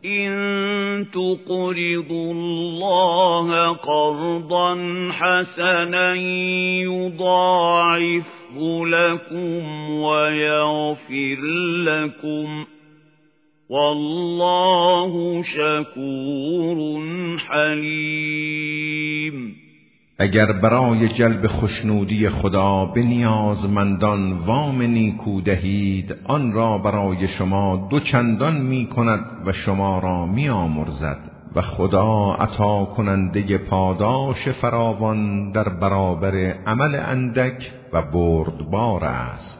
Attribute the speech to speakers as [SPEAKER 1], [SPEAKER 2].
[SPEAKER 1] إن تقرضوا الله قرضا حسنا يضاعفه لكم ويغفر لكم والله شکور حلیم.
[SPEAKER 2] اگر برای جلب خشنودی خدا به نیازمندان وام نیکو دهید، آن را برای شما دوچندان می کند و شما را می آمرزد و خدا عطا کننده پاداش فراوان در برابر عمل اندک و بردبار است.